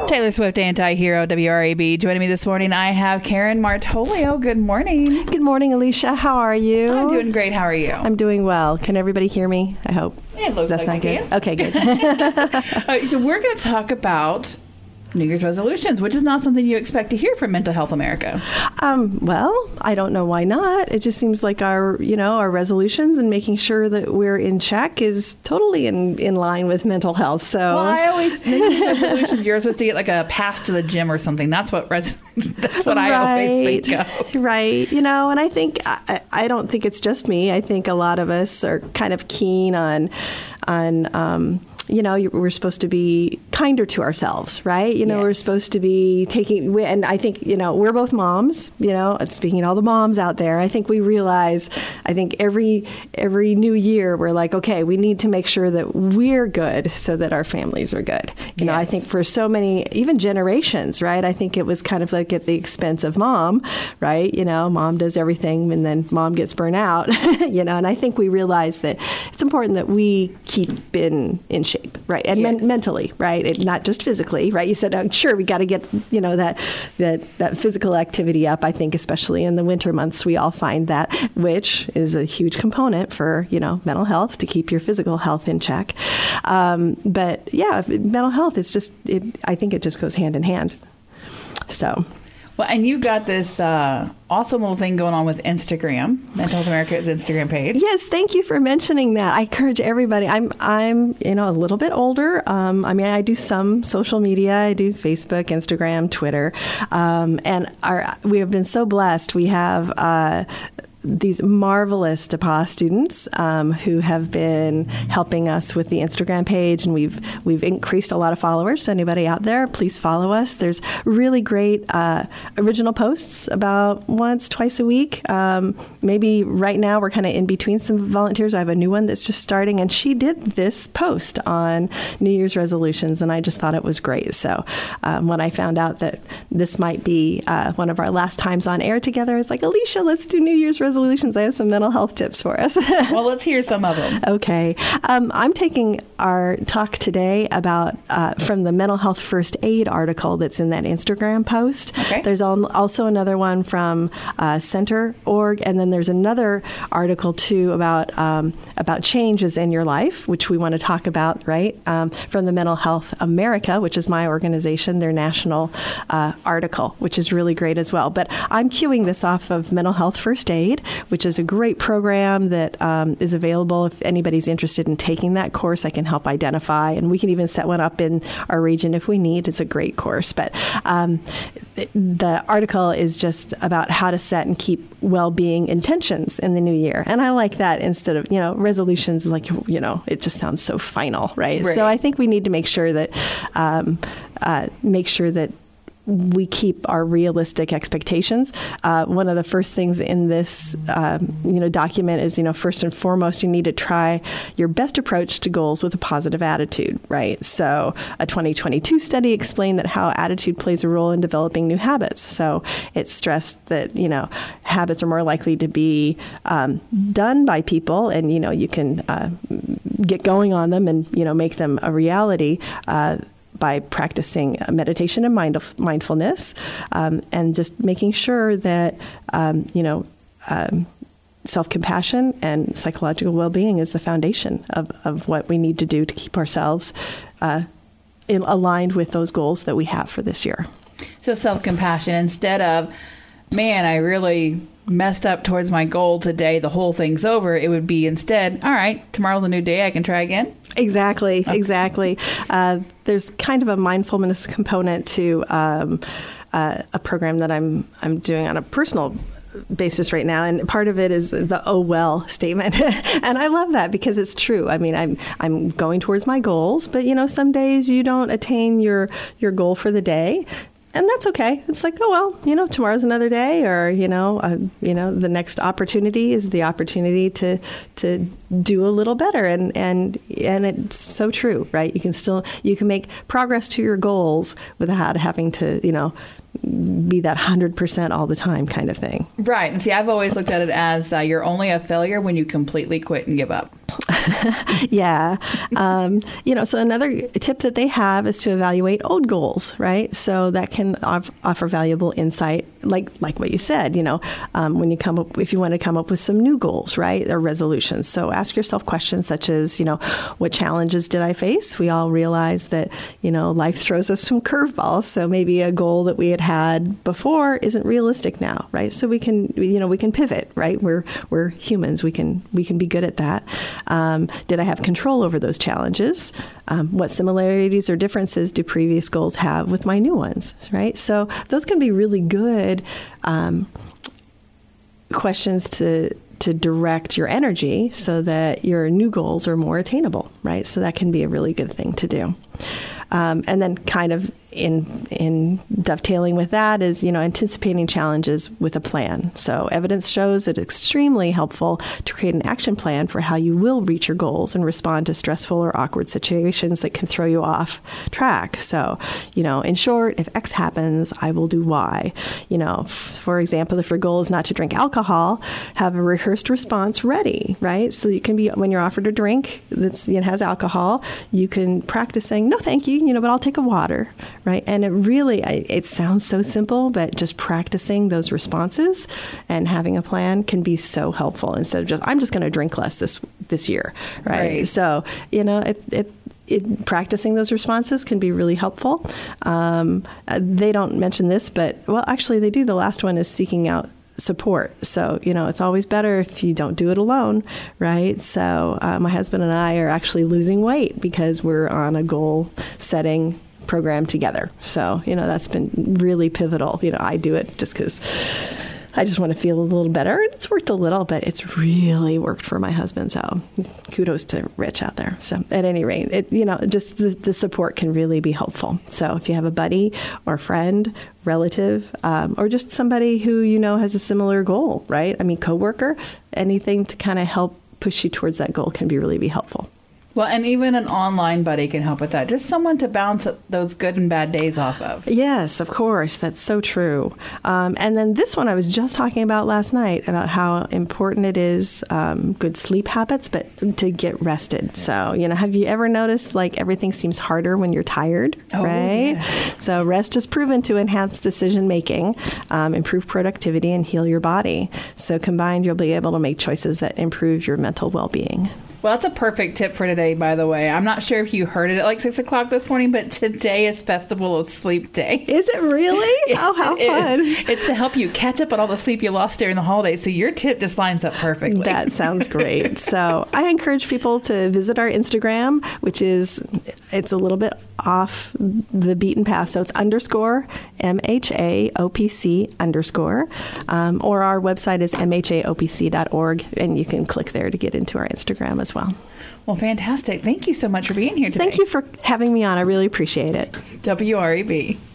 Taylor Swift, Anti-Hero, WRAB. Joining me this morning, I have Karen Martolio. Good morning. Good morning, Alicia. How are you? I'm doing great. How are you? I'm doing well. Can everybody hear me? I hope. It looks Does that like sound good? can. Okay, good. So we're going to talk about New Year's resolutions, which is not something you expect to hear from Mental Health America. Well, I don't know why not. It just seems like our resolutions and making sure that we're in check is totally in line with mental health. So, well, I always think resolutions you're supposed to get like a pass to the gym or something. That's what I always think of. Right. And I think I don't think it's just me. I think a lot of us are kind of keen on we're supposed to be kinder to ourselves, right? Yes. We're supposed to be and I think, we're both moms, speaking to all the moms out there, I think we realize, I think every new year we're like, okay, we need to make sure that we're good so that our families are good. You know, I think for so many, even generations, right? I think it was kind of like at the expense of mom, right? Mom does everything and then mom gets burnt out, and I think we realize that it's important that we keep in shape, right? And mentally, right? Not just physically, right? You said, sure, we got to get, that physical activity up. I think especially in the winter months, we all find that, which is a huge component for, mental health, to keep your physical health in check. But yeah, mental health is just, I think it just goes hand in hand. So. Well, and you've got this awesome little thing going on with Instagram. Mental Health America's Instagram page. Yes, thank you for mentioning that. I encourage everybody. I'm a little bit older. I do some social media. I do Facebook, Instagram, Twitter, and we have been so blessed. We have these marvelous DePauw students who have been helping us with the Instagram page, and we've increased a lot of followers. So anybody out there, please follow us. There's really great original posts about once, twice a week. Maybe right now we're kind of in between some volunteers. I have a new one that's just starting, and she did this post on New Year's resolutions, and I just thought it was great. So when I found out that this might be one of our last times on air together, I was like, Alicia, let's do New Year's resolutions. I have some mental health tips for us. Well, let's hear some of them. Okay. I'm taking our talk today about from the Mental Health First Aid article that's in that Instagram post. Okay. There's also another one from Center.org, and then there's another article too about changes in your life, which we want to talk about, right? From the Mental Health America, which is my organization, their national article, which is really great as well. But I'm cueing this off of Mental Health First Aid, which is a great program that is available. If anybody's interested in taking that course, I can help identify, and we can even set one up in our region if we need. It's a great course. But the article is just about how to set and keep well-being intentions in the new year. And I like that instead of, resolutions, like, it just sounds so final, right? So I think we need to make sure that we keep our realistic expectations. One of the first things in this, document is, first and foremost, you need to try your best approach to goals with a positive attitude, right? So a 2022 study explained that how attitude plays a role in developing new habits. So it stressed that, habits are more likely to be done by people, and, you can get going on them and, make them a reality by practicing meditation and mindfulness, and just making sure that, self-compassion and psychological well-being is the foundation of what we need to do to keep ourselves aligned with those goals that we have for this year. So self-compassion, instead of, man, I really messed up towards my goal today, the whole thing's over, it would be instead, all right, tomorrow's a new day, I can try again. Exactly. There's kind of a mindfulness component to a program that I'm doing on a personal basis right now, and part of it is the "oh well" statement, and I love that because it's true. I mean, I'm going towards my goals, but some days you don't attain your goal for the day. And that's okay. It's like, oh, well, tomorrow's another day, or, the next opportunity is the opportunity to do a little better. And it's so true, right? You can make progress to your goals without having to, be that 100% all the time kind of thing. Right. And see, I've always looked at it as you're only a failure when you completely quit and give up. Yeah. So another tip that they have is to evaluate old goals, right? So that can offer valuable insight, like what you said, when you if you want to come up with some new goals, right? Or resolutions. So ask yourself questions such as, what challenges did I face? We all realize that, life throws us some curveballs. So maybe a goal that we had before isn't realistic now, right? So we can pivot, right? We're humans. We can be good at that. Did I have control over those challenges? What similarities or differences do previous goals have with my new ones, right? So those can be really good questions to direct your energy so that your new goals are more attainable, right? So that can be a really good thing to do. And then kind of in dovetailing with that is, anticipating challenges with a plan. So evidence shows it's extremely helpful to create an action plan for how you will reach your goals and respond to stressful or awkward situations that can throw you off track. So, in short, if X happens, I will do Y. For example, if your goal is not to drink alcohol, have a rehearsed response ready, right? So you can be, when you're offered a drink that has alcohol, you can practice saying, no, thank you, but I'll take a water, right? And it sounds so simple, but just practicing those responses and having a plan can be so helpful instead of I'm just going to drink less this year, right? So, practicing those responses can be really helpful. They don't mention this, but, well, actually they do. The last one is seeking out support. So, it's always better if you don't do it alone, right? So my husband and I are actually losing weight because we're on a goal setting program together. So, that's been really pivotal. I do it just because I just want to feel a little better. It's worked a little, but it's really worked for my husband. So kudos to Rich out there. So at any rate, just the support can really be helpful. So if you have a buddy or friend, relative, or just somebody who has a similar goal, right? Coworker, anything to kind of help push you towards that goal can really be helpful. Well, and even an online buddy can help with that. Just someone to bounce those good and bad days off of. Yes, of course. That's so true. And then this one I was just talking about last night, about how important it is, good sleep habits, but to get rested. So, have you ever noticed everything seems harder when you're tired, right? Yes. So rest is proven to enhance decision making, improve productivity, and heal your body. So combined, you'll be able to make choices that improve your mental well-being. Well, that's a perfect tip for today, by the way. I'm not sure if you heard it at 6 o'clock this morning, but today is Festival of Sleep Day. Is it really? Oh, how fun. It's to help you catch up on all the sleep you lost during the holidays. So your tip just lines up perfectly. That sounds great. So I encourage people to visit our Instagram, which it's a little bit off the beaten path. So it's _MHAOPC_. Or our website is MHAOPC.org, and you can click there to get into our Instagram as well. Well, fantastic. Thank you so much for being here today. Thank you for having me on. I really appreciate it. WREB.